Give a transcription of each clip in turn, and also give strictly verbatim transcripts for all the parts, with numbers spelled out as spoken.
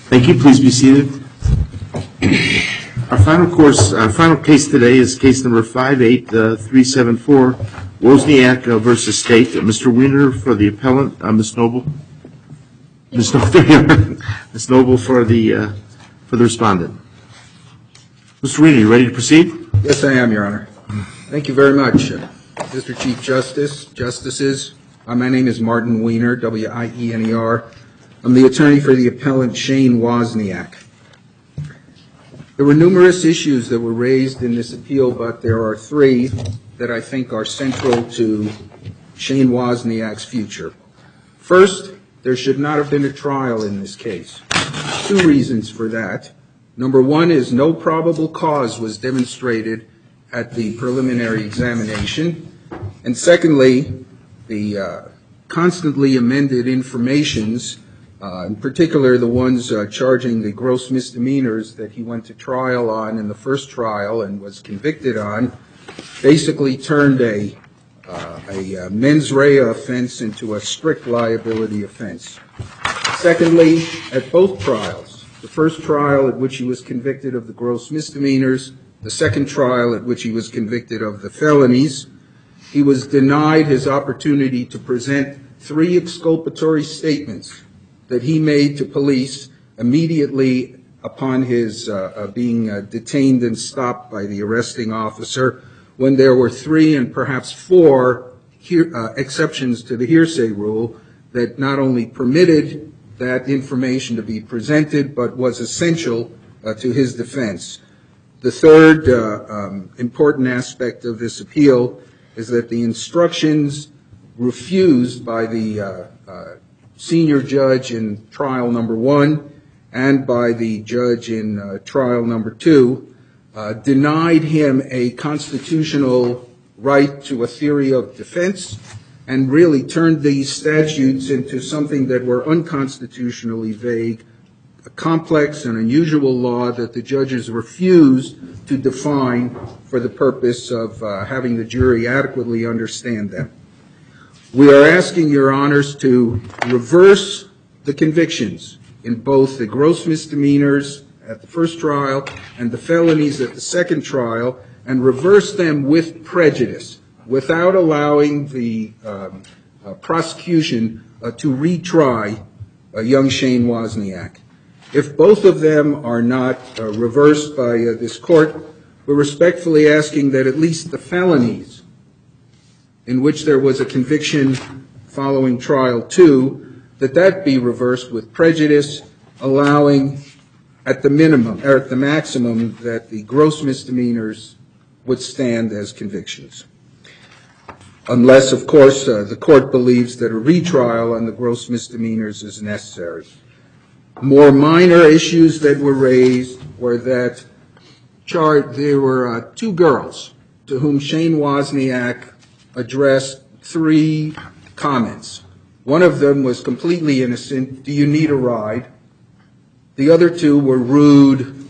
Thank you. Please be seated. Our final course, our final case today is case number five eight three seven four, Wozniak uh, versus State. Uh, Mister Weiner for the appellant, uh, Miz Noble. Miz Noble, Miz Noble for the uh, for the respondent. Mister Weiner, you ready to proceed? Yes, I am, Your Honor. Thank you very much, uh, Mister Chief Justice, Justices. Uh, my name is Martin Weiner, W I E N E R. I'm the attorney for the appellant Shane Wozniak. There were numerous issues that were raised in this appeal, but there are three that I think are central to Shane Wozniak's future. First, there should not have been a trial in this case. Two reasons for that. Number one is no probable cause was demonstrated at the preliminary examination. And secondly, the uh, constantly amended informations, uh, in particular the ones uh, charging the gross misdemeanors that he went to trial on in the first trial and was convicted on, basically turned a, uh, a, a mens rea offense into a strict liability offense. Secondly, at both trials, the first trial at which he was convicted of the gross misdemeanors, the second trial at which he was convicted of the felonies, he was denied his opportunity to present three exculpatory statements that he made to police immediately upon his uh, uh, being uh, detained and stopped by the arresting officer, when there were three and perhaps four he- uh, exceptions to the hearsay rule that not only permitted that information to be presented but was essential uh, to his defense. The third uh, um, important aspect of this appeal is that the instructions refused by the uh, uh, senior judge in trial number one and by the judge in uh, trial number two uh, denied him a constitutional right to a theory of defense and really turned these statutes into something that were unconstitutionally vague, a complex and unusual law that the judges refused to define for the purpose of uh, having the jury adequately understand them. We are asking Your Honors to reverse the convictions in both the gross misdemeanors at the first trial and the felonies at the second trial, and reverse them with prejudice, without allowing the um, uh, prosecution uh, to retry uh, young Shane Wozniak. If both of them are not uh, reversed by uh, this court, we're respectfully asking that at least the felonies in which there was a conviction following trial two, that that be reversed with prejudice, allowing at the minimum, or at the maximum, that the gross misdemeanors would stand as convictions. Unless, of course, uh, the court believes that a retrial on the gross misdemeanors is necessary. More minor issues that were raised were that char- there were uh, two girls to whom Shane Wozniak addressed three comments. One of them was completely innocent, "Do you need a ride?" The other two were rude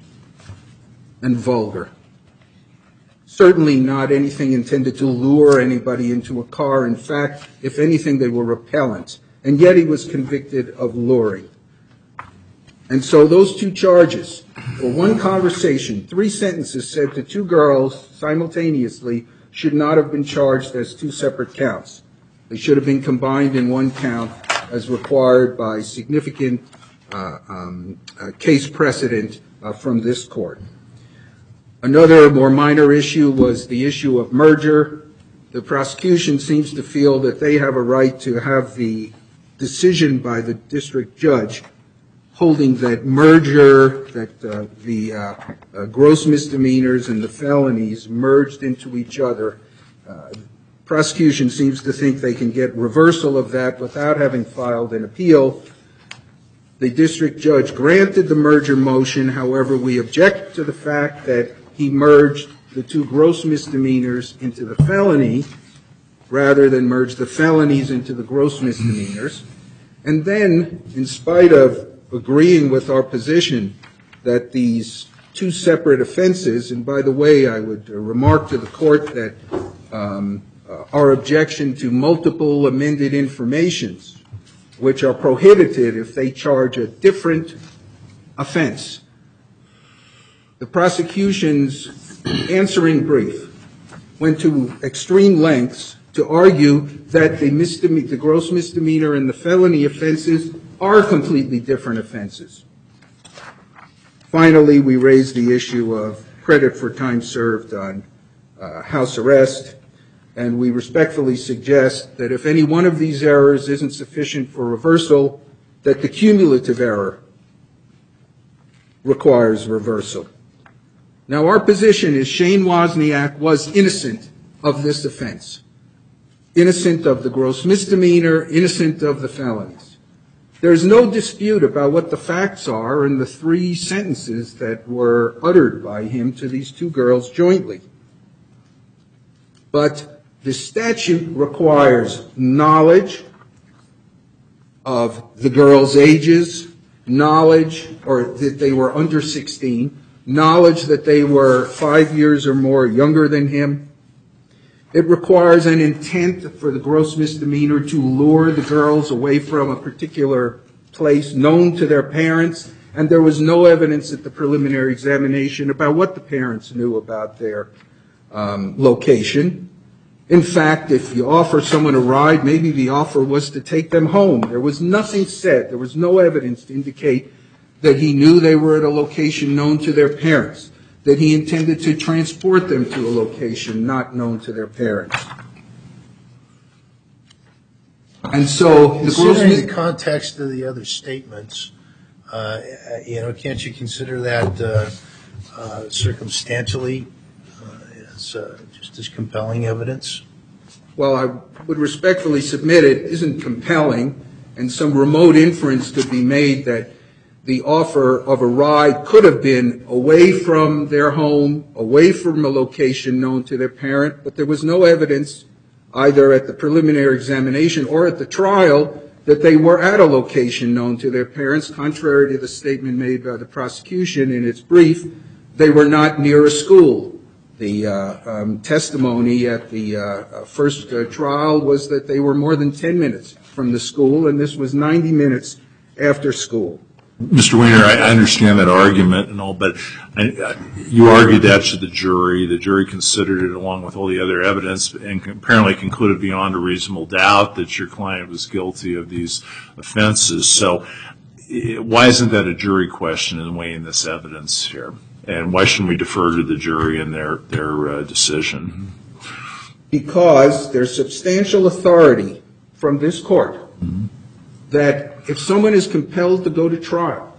and vulgar. Certainly not anything intended to lure anybody into a car. In fact, if anything, they were repellent. And yet he was convicted of luring. And so those two charges, for one conversation, three sentences said to two girls simultaneously, should not have been charged as two separate counts. They should have been combined in one count as required by significant uh, um, uh, case precedent uh, from this court. Another more minor issue was the issue of merger. The prosecution seems to feel that they have a right to have the decision by the district judge holding that merger, that uh, the uh, uh, gross misdemeanors and the felonies merged into each other. Uh, prosecution seems to think they can get reversal of that without having filed an appeal. The district judge granted the merger motion. However, we object to the fact that he merged the two gross misdemeanors into the felony rather than merge the felonies into the gross misdemeanors. And then, in spite of agreeing with our position that these two separate offenses, and by the way, I would uh, remark to the court that um, uh, our objection to multiple amended informations, which are prohibited if they charge a different offense. The prosecution's answering brief went to extreme lengths to argue that the, misdeme- the gross misdemeanor and the felony offenses are completely different offenses. Finally, we raised the issue of credit for time served on uh, house arrest, and we respectfully suggest that if any one of these errors isn't sufficient for reversal, that the cumulative error requires reversal. Now, our position is Shane Wozniak was innocent of this offense, innocent of the gross misdemeanor, innocent of the felonies. There's no dispute about what the facts are in the three sentences that were uttered by him to these two girls jointly. But the statute requires knowledge of the girls' ages, knowledge or that they were under sixteen, knowledge that they were five years or more younger than him. It requires an intent for the gross misdemeanor to lure the girls away from a particular place known to their parents, and there was no evidence at the preliminary examination about what the parents knew about their um, location. In fact, if you offer someone a ride, maybe the offer was to take them home. There was nothing said. There was no evidence to indicate that he knew they were at a location known to their parents, that he intended to transport them to a location not known to their parents. And so, the considering the context of the other statements, uh, you know, can't you consider that uh, uh, circumstantially uh, as uh, just as compelling evidence? Well, I would respectfully submit it isn't compelling, and some remote inference could be made that the offer of a ride could have been away from their home, away from a location known to their parent, but there was no evidence either at the preliminary examination or at the trial that they were at a location known to their parents, contrary to the statement made by the prosecution in its brief. They were not near a school. The uh, um, testimony at the uh, first uh, trial was that they were more than ten minutes from the school, and this was ninety minutes after school. Mister Weiner, I understand that argument and all, but I, you argued that to the jury. The jury considered it along with all the other evidence and apparently concluded beyond a reasonable doubt that your client was guilty of these offenses. So why isn't that a jury question in weighing this evidence here? And why shouldn't we defer to the jury in their, their uh, decision? Because there's substantial authority from this court mm-hmm. that if someone is compelled to go to trial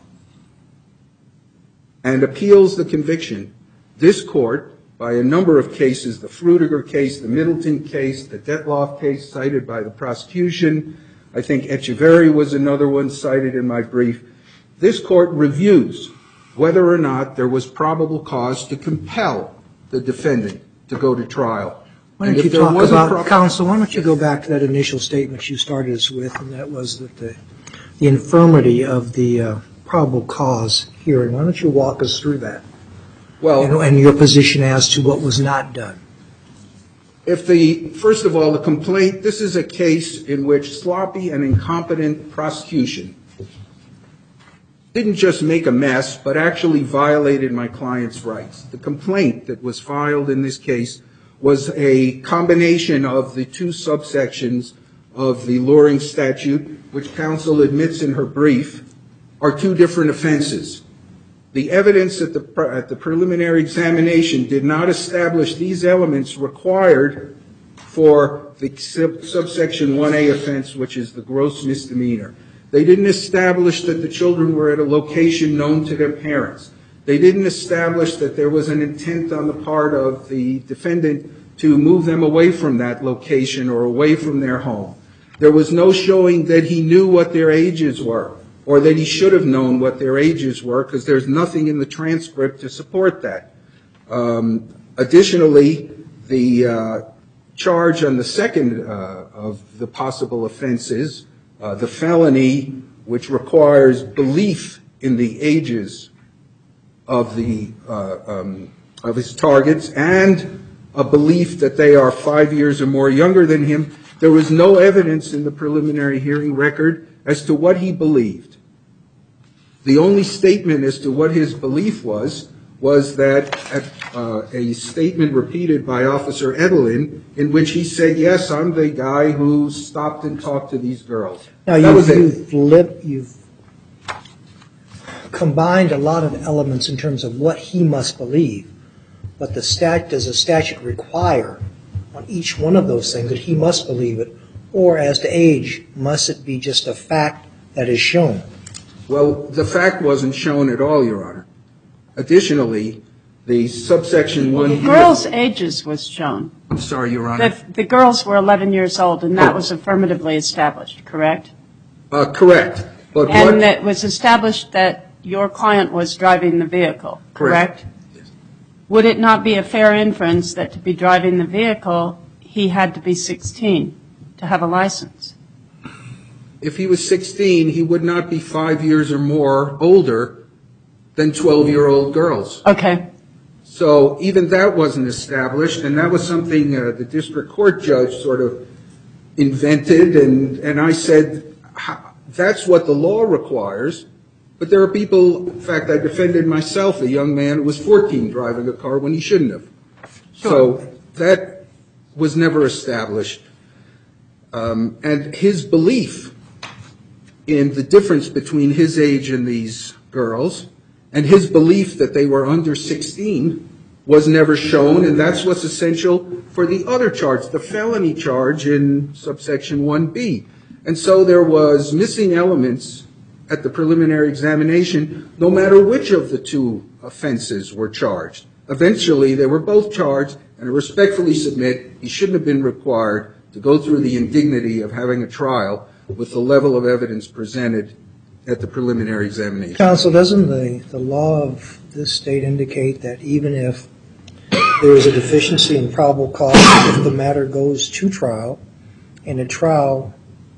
and appeals the conviction, this court, by a number of cases, the Frutiger case, the Middleton case, the Detloff case cited by the prosecution, I think Echeverry was another one cited in my brief, this court reviews whether or not there was probable cause to compel the defendant to go to trial. Why don't you talk about, counsel, why don't you go back to that initial statement you started us with, and that was that the the infirmity of the uh, probable cause hearing. Why don't you walk us through that? Well, and, and your position as to what was not done. If the, first of all, the complaint, this is a case in which sloppy and incompetent prosecution didn't just make a mess, but actually violated my client's rights. The complaint that was filed in this case was a combination of the two subsections of the luring statute, which counsel admits in her brief, are two different offenses. The evidence at the, at the preliminary examination did not establish these elements required for the sub, subsection one A offense, which is the gross misdemeanor. They didn't establish that the children were at a location known to their parents. They didn't establish that there was an intent on the part of the defendant to move them away from that location or away from their home. There was no showing that he knew what their ages were or that he should have known what their ages were, because there's nothing in the transcript to support that. Um, additionally, the uh, charge on the second uh, of the possible offenses, uh, the felony, which requires belief in the ages of the uh, um, of his targets and a belief that they are five years or more younger than him, there was no evidence in the preliminary hearing record as to what he believed. The only statement as to what his belief was was that uh, a statement repeated by Officer Edelin in which he said, yes, I'm the guy who stopped and talked to these girls. Now, that you've, was it. you've, lit, you've combined a lot of elements in terms of what he must believe, but the stat, does the statute require on each one of those things that he must believe it, or as to age, must it be just a fact that is shown? Well, the fact wasn't shown at all, Your Honor. Additionally, the subsection one... The girls' ages was shown. I'm sorry, Your Honor. The, the girls were eleven years old, and that Oh. was affirmatively established, correct? Uh, correct. But And what... it was established that your client was driving the vehicle, correct? Correct. Yes. Would it not be a fair inference that to be driving the vehicle, he had to be sixteen to have a license? If he was sixteen, he would not be five years or more older than twelve-year-old girls. Okay. So even that wasn't established, and that was something uh, the district court judge sort of invented, and, and I said, that's what the law requires, but there are people, in fact, I defended myself, a young man who was fourteen driving a car when he shouldn't have. So that was never established. Um, and his belief in the difference between his age and these girls, and his belief that they were under sixteen was never shown, and that's what's essential for the other charge, the felony charge in subsection one B. And so there was missing elements at the preliminary examination, no matter which of the two offenses were charged. Eventually, they were both charged, and I respectfully submit he shouldn't have been required to go through the indignity of having a trial with the level of evidence presented at the preliminary examination. Counsel, doesn't the, the law of this state indicate that even if there is a deficiency in probable cause, if the matter goes to trial, and at trial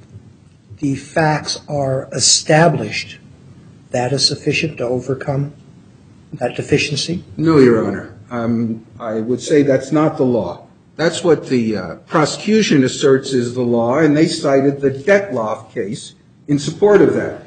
the facts are established, that is sufficient to overcome that deficiency? No, Your Honor. Um, I would say that's not the law. That's what the uh, prosecution asserts is the law, and they cited the Detloff case in support of that.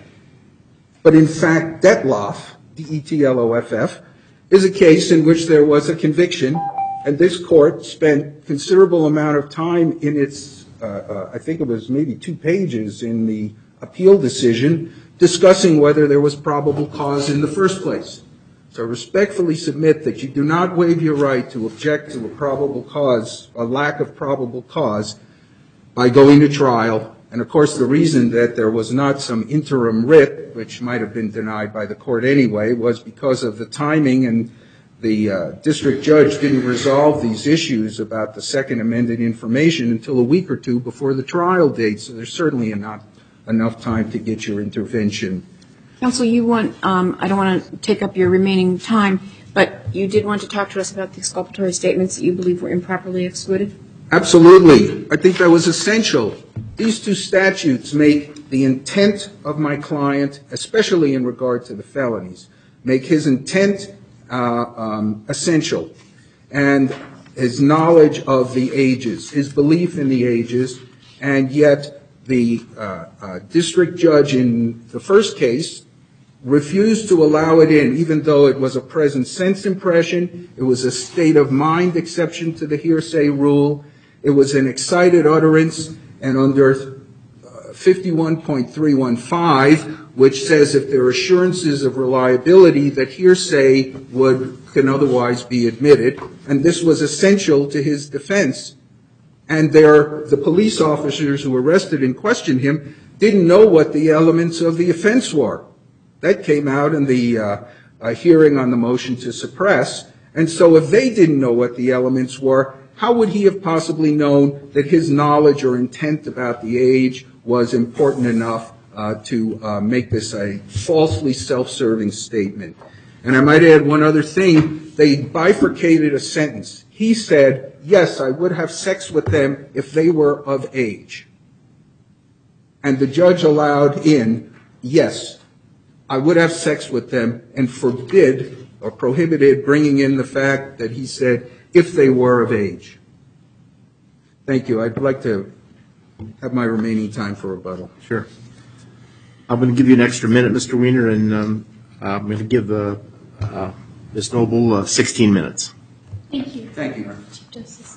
But in fact, Detloff, D E T L O F F, is a case in which there was a conviction, and this court spent considerable amount of time in its, uh, uh, I think it was maybe two pages in the appeal decision, discussing whether there was probable cause in the first place. So I respectfully submit that you do not waive your right to object to a probable cause, a lack of probable cause, by going to trial. And of course, the reason that there was not some interim writ, which might have been denied by the court anyway, was because of the timing, and the uh, district judge didn't resolve these issues about the second amended information until a week or two before the trial date. So there's certainly not enough time to get your intervention. Counsel, you want, um, I don't want to take up your remaining time, but you did want to talk to us about the exculpatory statements that you believe were improperly excluded? Absolutely. I think that was essential. These two statutes make the intent of my client, especially in regard to the felonies, make his intent uh, um, essential, and his knowledge of the ages, his belief in the ages, and yet the uh, uh, district judge in the first case refused to allow it in, even though it was a present sense impression, it was a state of mind exception to the hearsay rule, it was an excited utterance, and under fifty-one point three one five, which says if there are assurances of reliability that hearsay would can otherwise be admitted, and this was essential to his defense. And there, the police officers who arrested and questioned him didn't know what the elements of the offense were. That came out in the uh, uh, hearing on the motion to suppress. And so if they didn't know what the elements were, how would he have possibly known that his knowledge or intent about the age was important enough uh, to uh, make this a falsely self-serving statement? And I might add one other thing. They bifurcated a sentence. He said, yes, I would have sex with them if they were of age. And the judge allowed in, yes, I would have sex with them, and forbid or prohibited bringing in the fact that he said if they were of age. Thank you. I'd like to have my remaining time for rebuttal. Sure. I'm going to give you an extra minute, Mister Weiner, and um, I'm going to give uh, uh, Miz Noble uh, sixteen minutes. Thank you. Thank you, Your Honor. Chief Justice.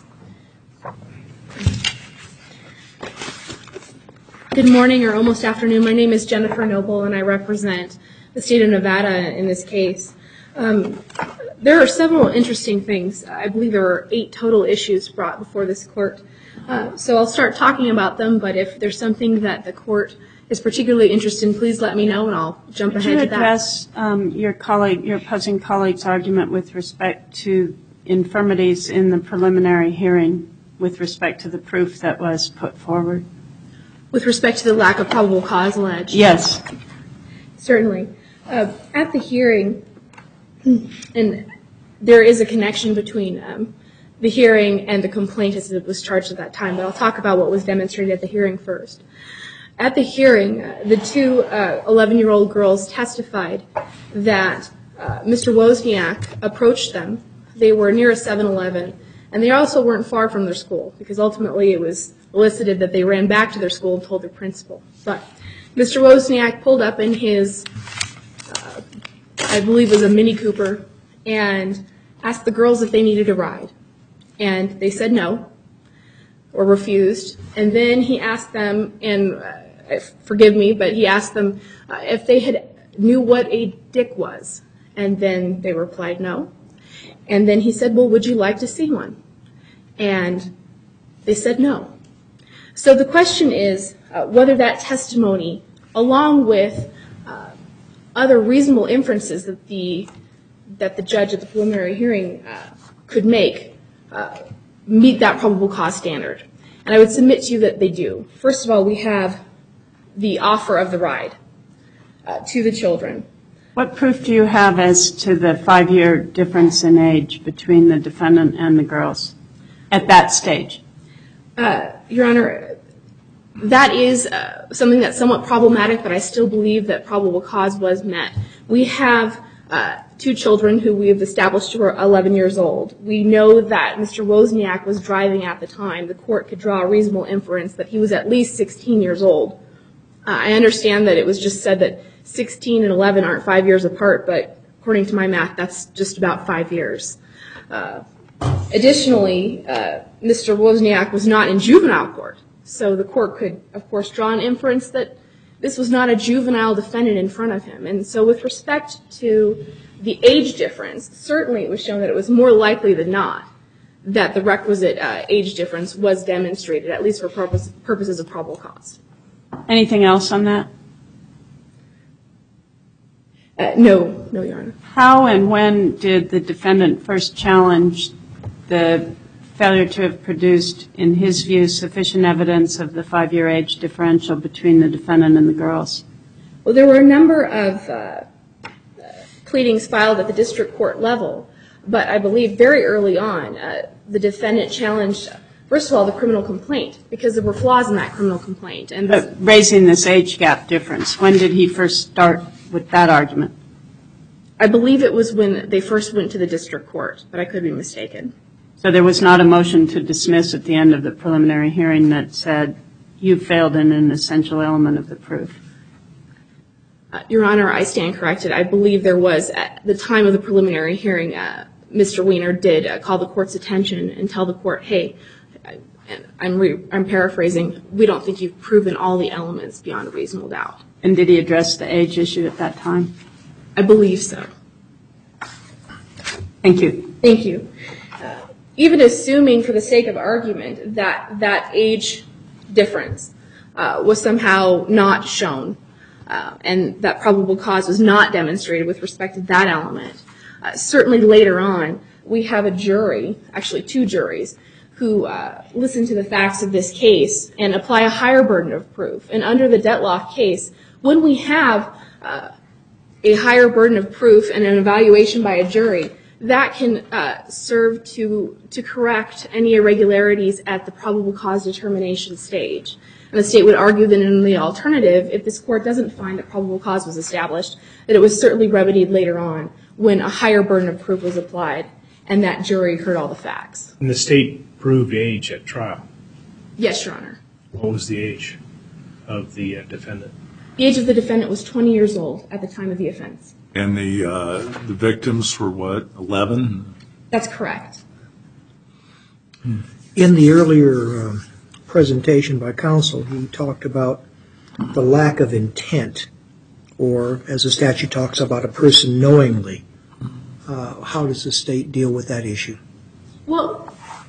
Good morning or almost afternoon. My name is Jennifer Noble, and I represent the state of Nevada in this case. Um, there are several interesting things. I believe there are eight total issues brought before this court. Uh, so I'll start talking about them, but if there's something that the court is particularly interested in, please let me know, and I'll jump Could ahead you to that. address um, your colleague, your opposing colleague's argument with respect to infirmities in the preliminary hearing with respect to the proof that was put forward? With respect to the lack of probable cause alleged? Yes. Certainly. Uh, at the hearing, and there is a connection between um, the hearing and the complaint as it was charged at that time, but I'll talk about what was demonstrated at the hearing first. At the hearing, uh, the two uh, eleven-year-old girls testified that uh, Mister Wozniak approached them. They were near a seven eleven, and they also weren't far from their school, because ultimately it was elicited that they ran back to their school and told their principal. But Mister Wozniak pulled up in his, uh, I believe it was a Mini Cooper, and asked the girls if they needed a ride. And they said no, or refused. And then he asked them, and uh, forgive me, but he asked them uh, if they had knew what a dick was. And then they replied no. And then he said, well, would you like to see one? And they said no. So the question is uh, whether that testimony, along with uh, other reasonable inferences that the that the judge at the preliminary hearing uh, could make, uh, meet that probable cause standard. And I would submit to you that they do. First of all, we have the offer of the ride uh, to the children. What proof do you have as to the five-year difference in age between the defendant and the girls at that stage? Uh, Your Honor, that is uh, something that's somewhat problematic, but I still believe that probable cause was met. We have uh, two children who we have established were eleven years old. We know that Mister Wozniak was driving at the time. The court could draw a reasonable inference that he was at least sixteen years old. Uh, I understand that it was just said that sixteen and eleven aren't five years apart, but according to my math, that's just about five years. Uh, additionally, uh, Mister Wozniak was not in juvenile court, so the court could, of course, draw an inference that this was not a juvenile defendant in front of him. And so with respect to the age difference, certainly it was shown that it was more likely than not that the requisite uh, age difference was demonstrated, at least for purpose, purposes of probable cause. Anything else on that? Uh, no, no, Your Honor. How and when did the defendant first challenge the failure to have produced, in his view, sufficient evidence of the five-year age differential between the defendant and the girls? Well, there were a number of uh, pleadings filed at the district court level, but I believe very early on uh, the defendant challenged, first of all, the criminal complaint, because there were flaws in that criminal complaint. And But raising this age gap difference, when did he first start with that argument? I believe it was when they first went to the district court, but I could be mistaken. So there was not a motion to dismiss at the end of the preliminary hearing that said you failed in an essential element of the proof? Uh, Your Honor, I stand corrected. I believe there was, at the time of the preliminary hearing, uh, Mister Weiner did uh, call the court's attention and tell the court, hey, I, I'm, re- I'm paraphrasing, we don't think you've proven all the elements beyond a reasonable doubt. And did he address the age issue at that time? I believe so. Thank you. Thank you. Uh, even assuming for the sake of argument that that age difference uh, was somehow not shown uh, and that probable cause was not demonstrated with respect to that element, uh, certainly later on we have a jury, actually two juries, who uh, listen to the facts of this case and apply a higher burden of proof. And under the Dettloff case, when we have uh, a higher burden of proof and an evaluation by a jury, that can uh, serve to to correct any irregularities at the probable cause determination stage. And the state would argue that in the alternative, if this court doesn't find that probable cause was established, that it was certainly remedied later on when a higher burden of proof was applied and that jury heard all the facts. And the state proved age at trial. Yes, Your Honor. What was the age of the uh, defendant? The age of the defendant was twenty years old at the time of the offense. And the, uh, the victims were what, eleven? That's correct. In the earlier um, presentation by counsel, he talked about the lack of intent, or as the statute talks about, a person knowingly. Uh, how does the state deal with that issue? Well,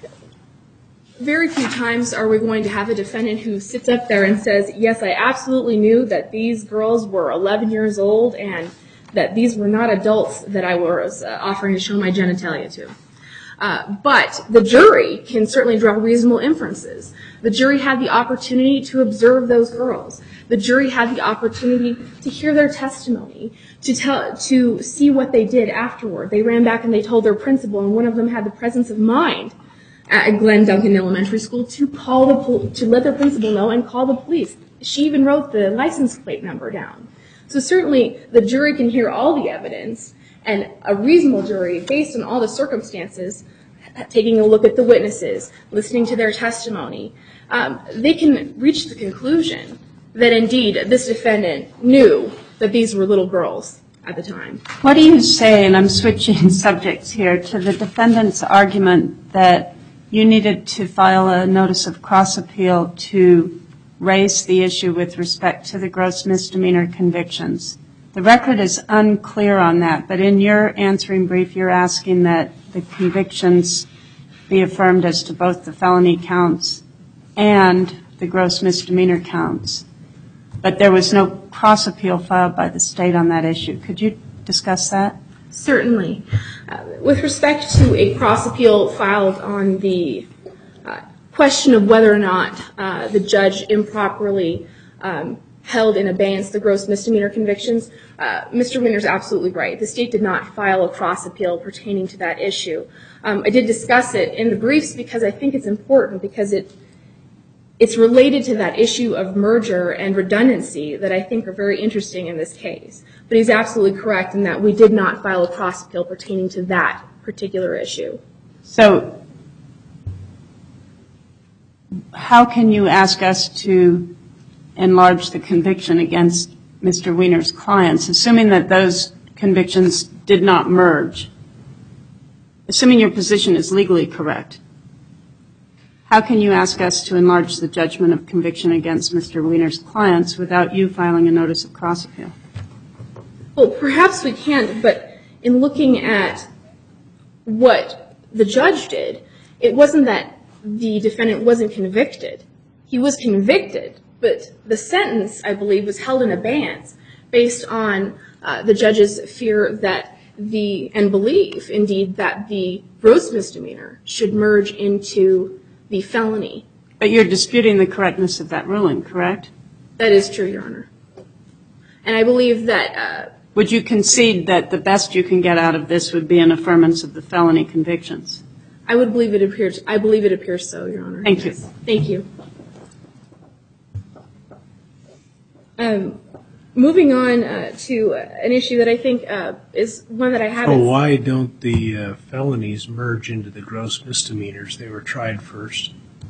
very few times are we going to have a defendant who sits up there and says, yes, I absolutely knew that these girls were eleven years old and that these were not adults that I was uh, offering to show my genitalia to. Uh, but the jury can certainly draw reasonable inferences. The jury had the opportunity to observe those girls. The jury had the opportunity to hear their testimony, to tell, to see what they did afterward. They ran back and they told their principal, and one of them had the presence of mind at Glenn Duncan Elementary School to call the pol- to let their principal know and call the police. She even wrote the license plate number down. So certainly the jury can hear all the evidence, and a reasonable jury, based on all the circumstances, taking a look at the witnesses, listening to their testimony, um, they can reach the conclusion that indeed this defendant knew that these were little girls at the time. What do you say, and I'm switching subjects here, to the defendant's argument that you needed to file a notice of cross-appeal to raise the issue with respect to the gross misdemeanor convictions? The record is unclear on that, but in your answering brief, you're asking that the convictions be affirmed as to both the felony counts and the gross misdemeanor counts. But there was no cross-appeal filed by the state on that issue. Could you discuss that? Certainly. Uh, with respect to a cross-appeal filed on the uh, question of whether or not uh, the judge improperly um, held in abeyance the gross misdemeanor convictions, uh, Mister Wiener's absolutely right. The state did not file a cross-appeal pertaining to that issue. Um, I did discuss it in the briefs because I think it's important, because it it's related to that issue of merger and redundancy that I think are very interesting in this case. But he's absolutely correct in that we did not file a cross-appeal pertaining to that particular issue. So how can you ask us to enlarge the conviction against Mister Wiener's clients, assuming that those convictions did not merge? Assuming your position is legally correct, how can you ask us to enlarge the judgment of conviction against Mister Wiener's clients without you filing a notice of cross-appeal? Well, perhaps we can, but in looking at what the judge did, it wasn't that the defendant wasn't convicted. He was convicted, but the sentence, I believe, was held in abeyance based on uh, the judge's fear that the, and belief, indeed, that the gross misdemeanor should merge into the felony. But you're disputing the correctness of that ruling, correct? That is true, Your Honor. And I believe that... Uh, Would you concede that the best you can get out of this would be an affirmance of the felony convictions? I would believe it appears, I believe it appears so, Your Honor. Thank you. Thank you. Um, moving on uh, to an issue that I think uh, is one that I haven't... So why don't the uh, felonies merge into the gross misdemeanors? They were tried first.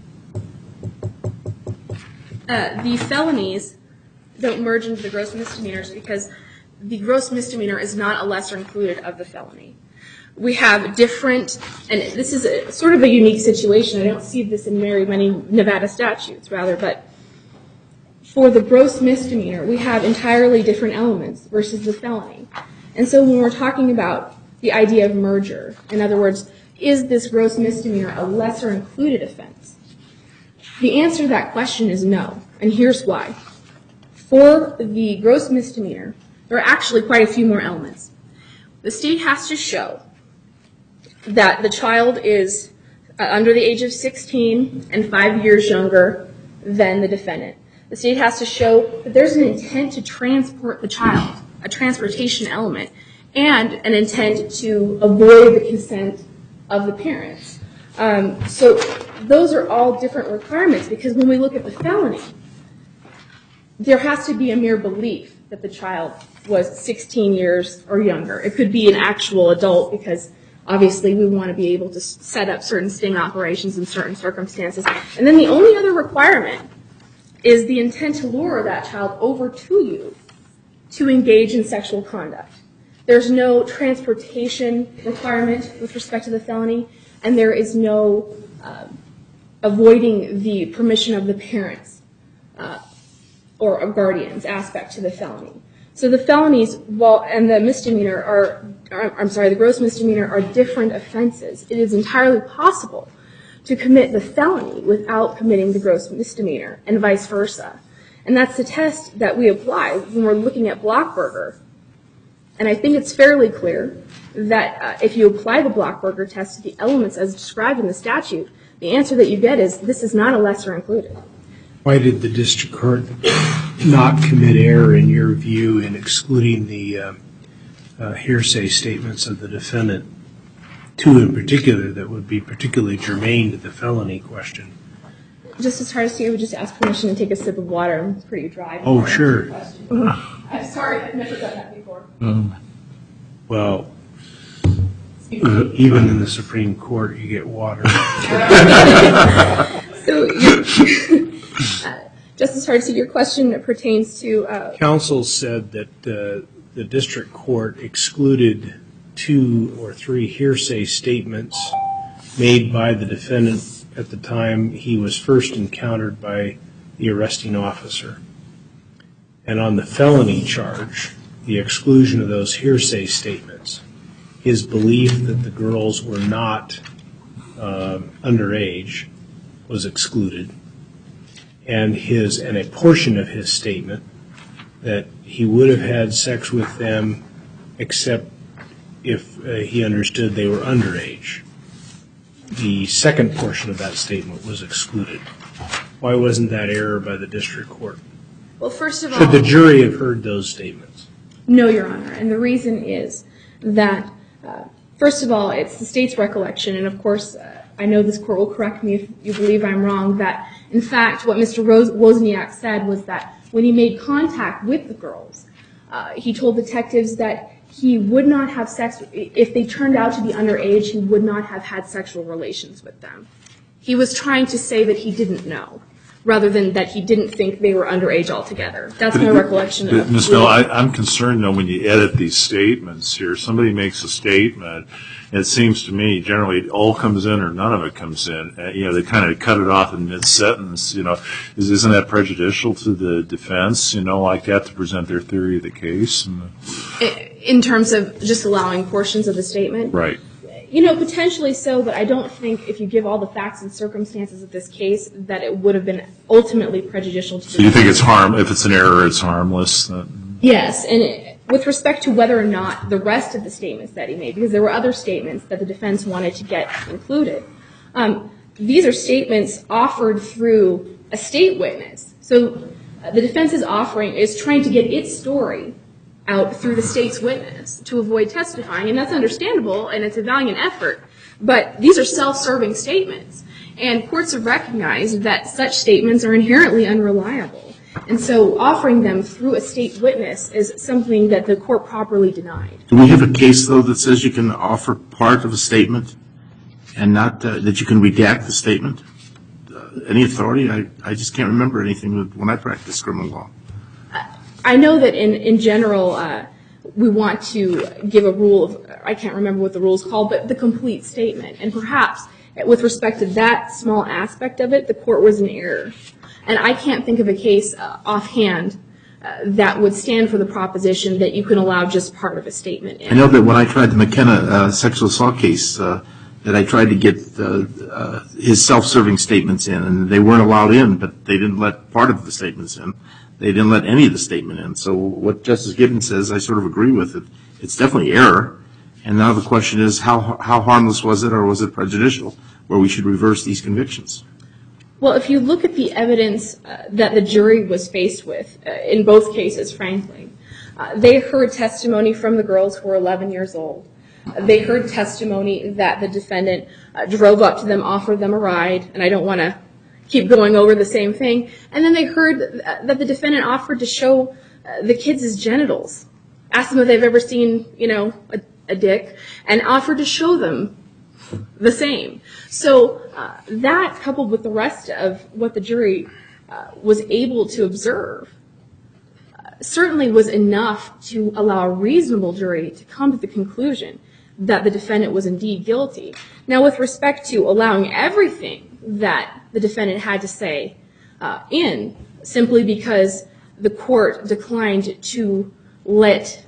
Uh, the felonies don't merge into the gross misdemeanors because the gross misdemeanor is not a lesser included of the felony. We have different, and this is a, sort of a unique situation. I don't see this in very many Nevada statutes, rather, but for the gross misdemeanor, we have entirely different elements versus the felony. And so when we're talking about the idea of merger, in other words, is this gross misdemeanor a lesser included offense? The answer to that question is no, and here's why. For the gross misdemeanor, there are actually quite a few more elements. The state has to show that the child is uh, under the age of sixteen and five years younger than the defendant. The state has to show that there's an intent to transport the child, a transportation element, and an intent to avoid the consent of the parents. Um, so those are all different requirements, because when we look at the felony, there has to be a mere belief that the child was sixteen years or younger. It could be an actual adult, because obviously we want to be able to set up certain sting operations in certain circumstances. And then the only other requirement is the intent to lure that child over to you to engage in sexual conduct. There's no transportation requirement with respect to the felony, and there is no uh, avoiding the permission of the parents uh, or of guardians aspect to the felony. So the felonies, well, and the misdemeanor are, are, I'm sorry, the gross misdemeanor are different offenses. It is entirely possible to commit the felony without committing the gross misdemeanor, and vice versa. And that's the test that we apply when we're looking at Blockberger. And I think it's fairly clear that uh, if you apply the Blockberger test to the elements as described in the statute, the answer that you get is this is not a lesser included. Why did the district court not commit error, in your view, in excluding the uh, uh, hearsay statements of the defendant, two in particular that would be particularly germane to the felony question? Justice Hardesty, I would just ask permission to take a sip of water. I'm pretty dry. Oh, sure. I'm sorry, I've never done that before. Um, well, uh, even in the Supreme Court, you get water. So, you, uh, Justice Hardesty, your question pertains to... Uh, Counsel said that uh, the district court excluded two or three hearsay statements made by the defendant at the time he was first encountered by the arresting officer. And on the felony charge, the exclusion of those hearsay statements, his belief that the girls were not uh, underage was excluded, and his and a portion of his statement that he would have had sex with them except if uh, he understood they were underage. The second portion of that statement was excluded. Why wasn't that error by the district court? well, first of all... Should the jury have heard those statements? No, Your Honor, and the reason is that, uh, first of all, it's the state's recollection, and of course, uh, I know this court will correct me if you believe I'm wrong, that in fact what Mister Rose- Wozniak said was that when he made contact with the girls, uh, he told detectives that he would not have sex, if they turned out to be underage, he would not have had sexual relations with them. He was trying to say that he didn't know, rather than that he didn't think they were underage altogether. That's my recollection of Miz Miller, I, I'm concerned, though, when you edit these statements here, somebody makes a statement, and it seems to me, generally, it all comes in or none of it comes in. Uh, you know, they kind of cut it off in mid-sentence, you know. Is, isn't that prejudicial to the defense, you know, like that, to present their theory of the case? And, in terms of just allowing portions of the statement? right. You know, potentially so, but I don't think if you give all the facts and circumstances of this case that it would have been ultimately prejudicial to the So you think it's harm, if it's an error, it's harmless? Uh, Yes, and it, with respect to whether or not the rest of the statements that he made, because there were other statements that the defense wanted to get included, um, these are statements offered through a state witness. So uh, the defense is offering, is trying to get its story out through the state's witness to avoid testifying, and that's understandable, and it's a valiant effort. But these are self-serving statements, and courts have recognized that such statements are inherently unreliable. And so offering them through a state witness is something that the court properly denied. Do we have a case, though, that says you can offer part of a statement and not uh, that you can redact the statement? Uh, any authority? I, I just can't remember anything when I practiced criminal law. I know that in, in general, uh, we want to give a rule of, I can't remember what the rule is called, but the complete statement. And perhaps with respect to that small aspect of it, the court was in error. And I can't think of a case uh, offhand uh, that would stand for the proposition that you can allow just part of a statement in. I know that when I tried the McKenna uh, sexual assault case, uh, that I tried to get uh, uh, his self-serving statements in, and they weren't allowed in, but they didn't let part of the statements in. They didn't let any of the statement in. So what Justice Gibbons says, I sort of agree with it. It's definitely error. And now the question is, how how harmless was it, or was it prejudicial, where we should reverse these convictions? Well, if you look at the evidence uh, that the jury was faced with, uh, in both cases, frankly, uh, they heard testimony from the girls who were eleven years old. Uh, they heard testimony that the defendant uh, drove up to them, offered them a ride, and I don't want to keep going over the same thing. And then they heard that the defendant offered to show uh, the kids his genitals, asked them if they've ever seen, you know, a, a dick, and offered to show them the same. So uh, that, coupled with the rest of what the jury uh, was able to observe uh, certainly was enough to allow a reasonable jury to come to the conclusion that the defendant was indeed guilty. Now, with respect to allowing everything that the defendant had to say uh, in, simply because the court declined to let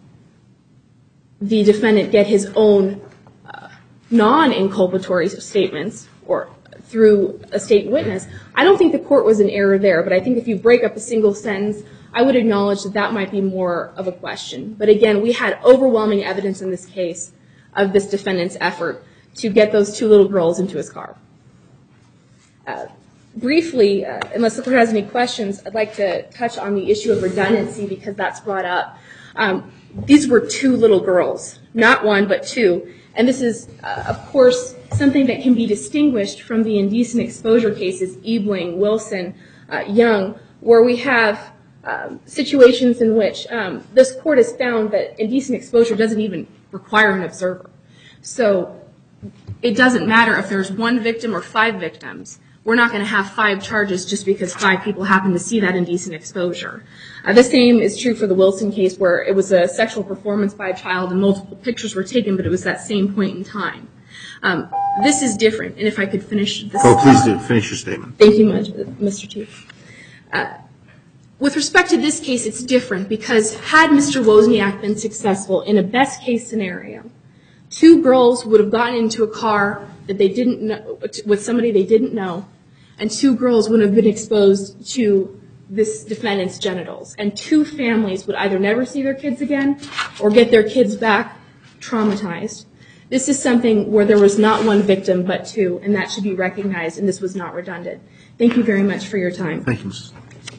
the defendant get his own uh, non-inculpatory statements or through a state witness, I don't think the court was in error there, but I think if you break up a single sentence, I would acknowledge that that might be more of a question. But again, we had overwhelming evidence in this case of this defendant's effort to get those two little girls into his car. Uh, briefly, uh, unless the court has any questions, I'd like to touch on the issue of redundancy because that's brought up. Um, these were two little girls, not one, but two. And this is, uh, of course, something that can be distinguished from the indecent exposure cases, Ebling, Wilson, uh, Young, where we have um, situations in which um, this court has found that indecent exposure doesn't even require an observer. So it doesn't matter if there's one victim or five victims. We're not going to have five charges just because five people happen to see that indecent exposure. Uh, the same is true for the Wilson case where it was a sexual performance by a child and multiple pictures were taken, but it was that same point in time. Um, this is different, and if I could finish this. Oh, please do. Finish your statement. Thank you much, Mister Chief. Uh, with respect to this case, it's different because had Mister Wozniak been successful in a best case scenario, two girls would have gotten into a car that they didn't know, with somebody they didn't know, and two girls would have been exposed to this defendant's genitals. And two families would either never see their kids again or get their kids back traumatized. This is something where there was not one victim but two, and that should be recognized, and this was not redundant. Thank you very much for your time. Thank you, Missus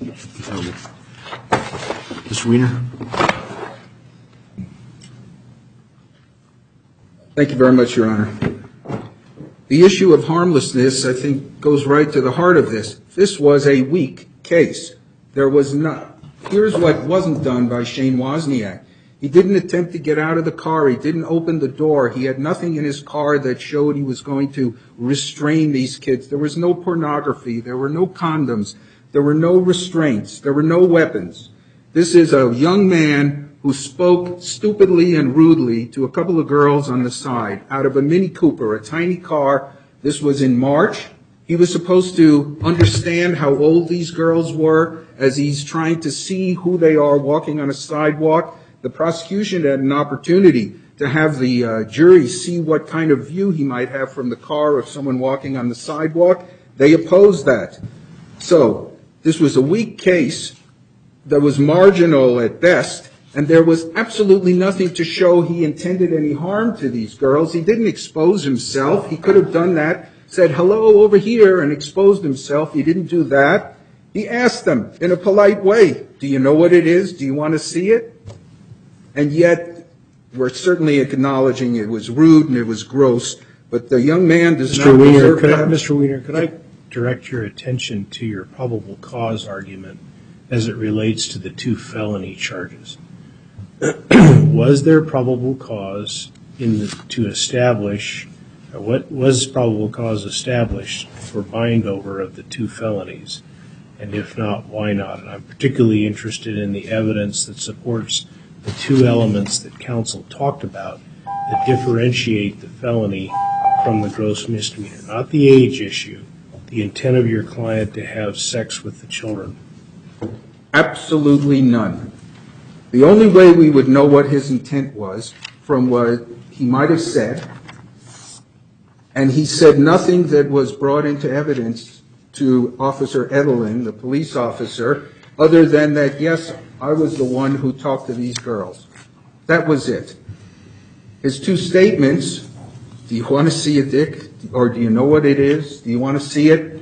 Mister Wiener. Thank you very much, Your Honor. The issue of harmlessness, I think, goes right to the heart of this. This was a weak case. There was not. Here's what wasn't done by Shane Wozniak. He didn't attempt to get out of the car. He didn't open the door. He had nothing in his car that showed he was going to restrain these kids. There was no pornography. There were no condoms. There were no restraints. There were no weapons. This is a young man who spoke stupidly and rudely to a couple of girls on the side out of a Mini Cooper, a tiny car. This was in March. He was supposed to understand how old these girls were as he's trying to see who they are walking on a sidewalk. The prosecution had an opportunity to have the uh, jury see what kind of view he might have from the car of someone walking on the sidewalk. They opposed that. So this was a weak case that was marginal at best, and there was absolutely nothing to show he intended any harm to these girls. He didn't expose himself. He could have done that, said hello over here, and exposed himself. He didn't do that. He asked them in a polite way, do you know what it is? Do you want to see it? And yet, we're certainly acknowledging it was rude and it was gross, but the young man does Mister not Wiener, deserve could I, that. Mister Wiener, could I direct your attention to your probable cause argument as it relates to the two felony charges? Was there probable cause in the, to establish, or what was probable cause established for bind over of the two felonies? And if not, why not? And I'm particularly interested in the evidence that supports the two elements that counsel talked about that differentiate the felony from the gross misdemeanor. Not the age issue, the intent of your client to have sex with the children. Absolutely none. The only way we would know what his intent was from what he might have said, and he said nothing that was brought into evidence to Officer Edelin, the police officer, other than that, yes, I was the one who talked to these girls. That was it. His two statements, do you want to see a dick, or do you know what it is? Do you want to see it?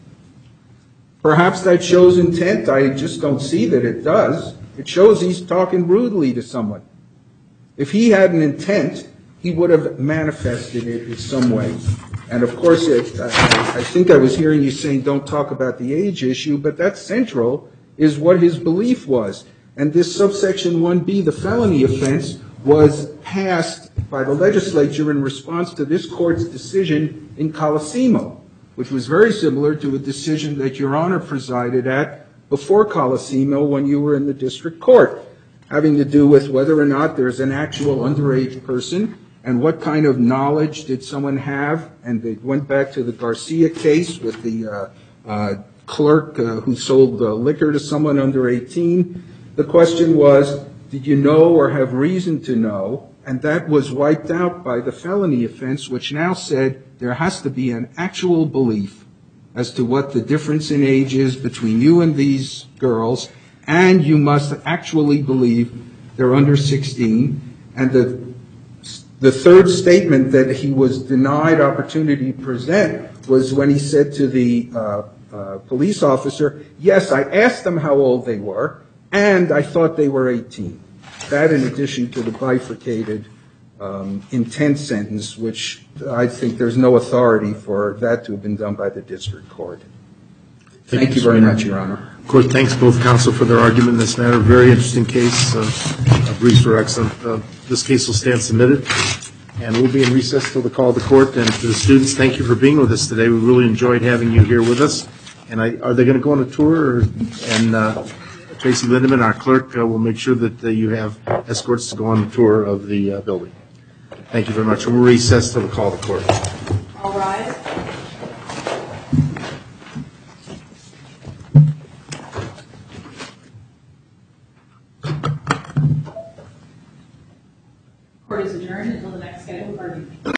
Perhaps that shows intent. I just don't see that it does. It shows he's talking rudely to someone. If he had an intent, he would have manifested it in some way. And of course, it, I, I think I was hearing you saying don't talk about the age issue, but that's central, is what his belief was. And this subsection one B, the felony offense, was passed by the legislature in response to this court's decision in Colosimo. which was very similar to a decision that Your Honor presided at before Colosimo when you were in the district court, having to do with whether or not there's an actual underage person and what kind of knowledge did someone have. And they went back to the Garcia case with the uh, uh, clerk uh, who sold uh, liquor to someone under eighteen. The question was, did you know or have reason to know? And that was wiped out by the felony offense, which now said there has to be an actual belief as to what the difference in age is between you and these girls, and you must actually believe they're under sixteen. And the the third statement that he was denied opportunity to present was when he said to the uh, uh, police officer, yes, I asked them how old they were, and I thought they were eighteen. That in addition to the bifurcated um, intent sentence, which I think there's no authority for that to have been done by the district court. Thank, Thank you very much, Your Honor. Of course, thanks both counsel for their argument in this matter. Very interesting case. Uh, briefs were excellent. Uh, this case will stand submitted, and we'll be in recess till the call of the court. And to the students, thank you for being with us today. We really enjoyed having you here with us. And I, are they going to go on a tour? Or, and uh, Tracy Lindeman, our clerk, uh, will make sure that uh, you have escorts to go on the tour of the uh, building. Thank you very much. We'll recess till the call of the court. All rise.